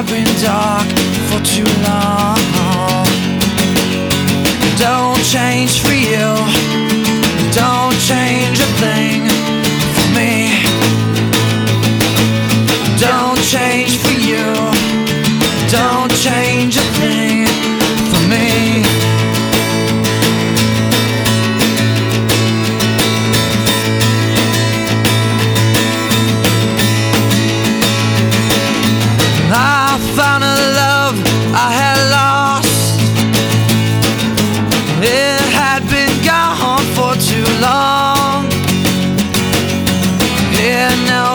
I've been dark for too long. Don't change for you, don't change a thing for me. Don't change for you, don't change a thing for me. I found a love I had lost. It had been gone for too long. It now